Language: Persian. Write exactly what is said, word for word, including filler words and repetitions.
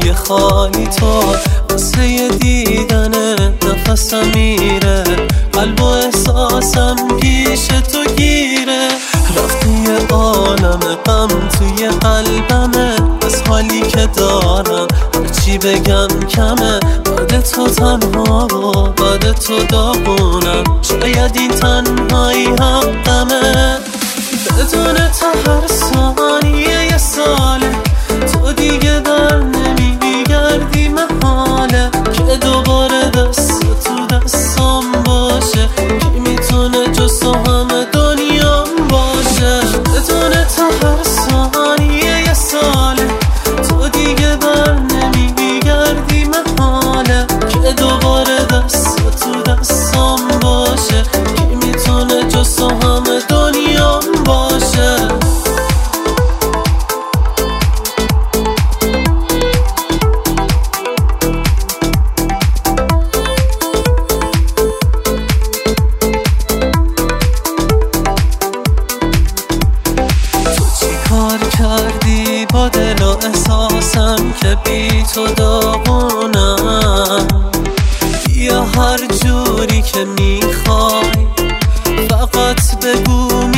جای خالی تو واسه دیدن نفسم میره، قلب و احساسم پیش تو گیره. رفتی یه عالم غم توی قلبمه، از حالی که دارم چی بگم کمه. بعد تو تنها و بعد تو داغونم، شاید این تنهایی حقمه. بدون تو هر ثانیه یه ساله، تو دیگه بر نمیگردی محاله که دوباره دست تو دستم باشه. کی میتونه جز تو همه دنیام باشه؟ بدون تو هر ثانیه یه ساله، تو دیگه بر نمیگردی محاله که دوباره دست تو دستم باشه. کی میتونه جز تو همه دنیام باشه؟ کار کردی با دل و احساسم که بی تو داغونم. یا هر جوری که میخوای فقط بگو